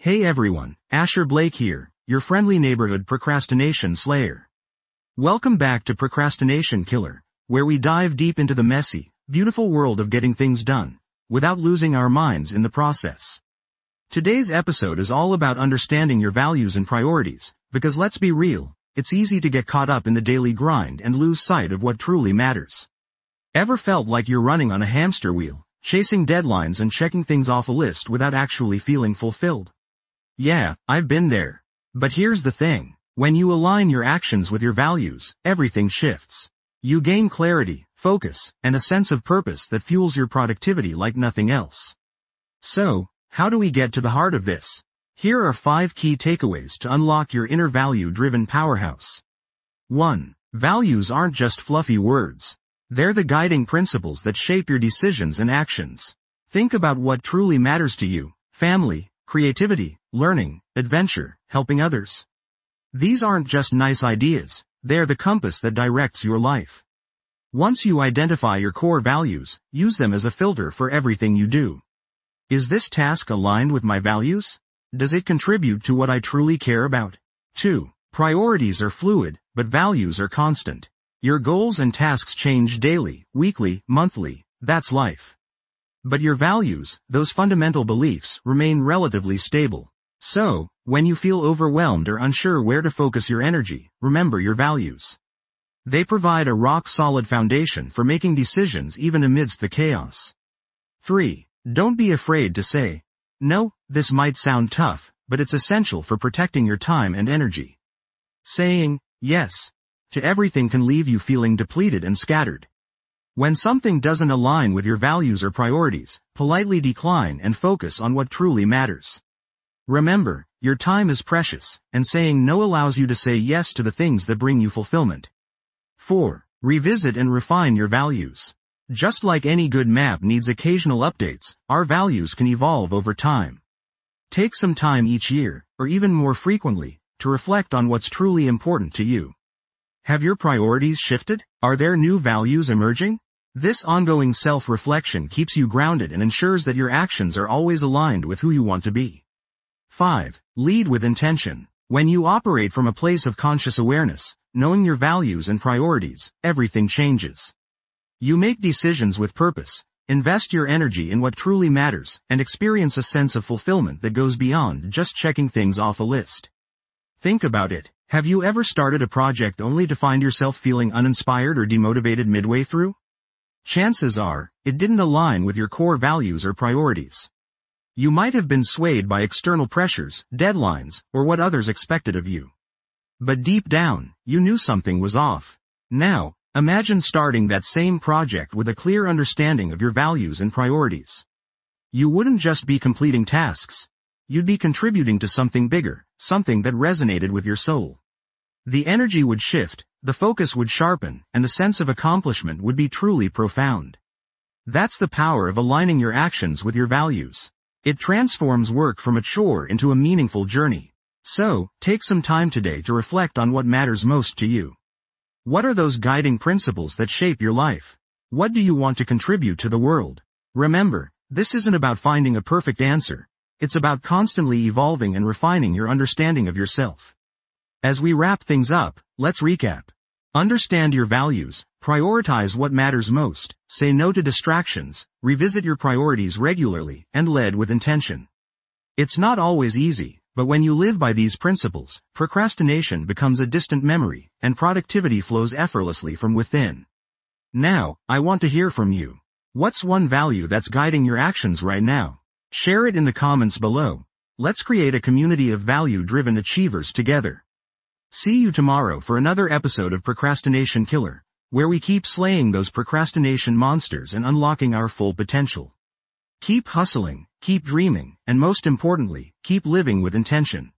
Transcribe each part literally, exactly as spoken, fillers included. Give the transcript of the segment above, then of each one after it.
Hey everyone, Asher Blake here, your friendly neighborhood procrastination slayer. Welcome back to Procrastination Killer, where we dive deep into the messy, beautiful world of getting things done, without losing our minds in the process. Today's episode is all about understanding your values and priorities, because let's be real, it's easy to get caught up in the daily grind and lose sight of what truly matters. Ever felt like you're running on a hamster wheel, chasing deadlines and checking things off a list without actually feeling fulfilled? Yeah, I've been there. But here's the thing. When you align your actions with your values, everything shifts. You gain clarity, focus, and a sense of purpose that fuels your productivity like nothing else. So, how do we get to the heart of this? Here are five key takeaways to unlock your inner value-driven powerhouse. one. Values aren't just fluffy words. They're the guiding principles that shape your decisions and actions. Think about what truly matters to you: family, creativity, learning, adventure, helping others. These aren't just nice ideas, they're the compass that directs your life. Once you identify your core values, use them as a filter for everything you do. Is this task aligned with my values? Does it contribute to what I truly care about? two. Priorities are fluid, but values are constant. Your goals and tasks change daily, weekly, monthly. That's life. But your values, those fundamental beliefs, remain relatively stable. So, when you feel overwhelmed or unsure where to focus your energy, remember your values. They provide a rock-solid foundation for making decisions even amidst the chaos. three. Don't be afraid to say, "No, this might sound tough, but it's essential for protecting your time and energy." Saying yes to everything can leave you feeling depleted and scattered. When something doesn't align with your values or priorities, politely decline and focus on what truly matters. Remember, your time is precious, and saying no allows you to say yes to the things that bring you fulfillment. four. Revisit and refine your values. Just like any good map needs occasional updates, our values can evolve over time. Take some time each year, or even more frequently, to reflect on what's truly important to you. Have your priorities shifted? Are there new values emerging? This ongoing self-reflection keeps you grounded and ensures that your actions are always aligned with who you want to be. five. Lead with intention. When you operate from a place of conscious awareness, knowing your values and priorities, everything changes. You make decisions with purpose, invest your energy in what truly matters, and experience a sense of fulfillment that goes beyond just checking things off a list. Think about it. Have you ever started a project only to find yourself feeling uninspired or demotivated midway through? Chances are, it didn't align with your core values or priorities. You might have been swayed by external pressures, deadlines, or what others expected of you. But deep down, you knew something was off. Now, imagine starting that same project with a clear understanding of your values and priorities. You wouldn't just be completing tasks. You'd be contributing to something bigger, something that resonated with your soul. The energy would shift, the focus would sharpen, and the sense of accomplishment would be truly profound. That's the power of aligning your actions with your values. It transforms work from a chore into a meaningful journey. So, take some time today to reflect on what matters most to you. What are those guiding principles that shape your life? What do you want to contribute to the world? Remember, this isn't about finding a perfect answer. It's about constantly evolving and refining your understanding of yourself. As we wrap things up, let's recap. Understand your values, prioritize what matters most, say no to distractions, revisit your priorities regularly, and lead with intention. It's not always easy, but when you live by these principles, procrastination becomes a distant memory, and productivity flows effortlessly from within. Now, I want to hear from you. What's one value that's guiding your actions right now? Share it in the comments below. Let's create a community of value-driven achievers together. See you tomorrow for another episode of Procrastination Killer, where we keep slaying those procrastination monsters and unlocking our full potential. Keep hustling, keep dreaming, and most importantly, keep living with intention.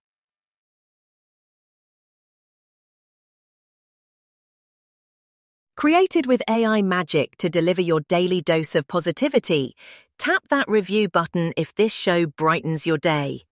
Created with A I magic to deliver your daily dose of positivity, tap that review button if this show brightens your day.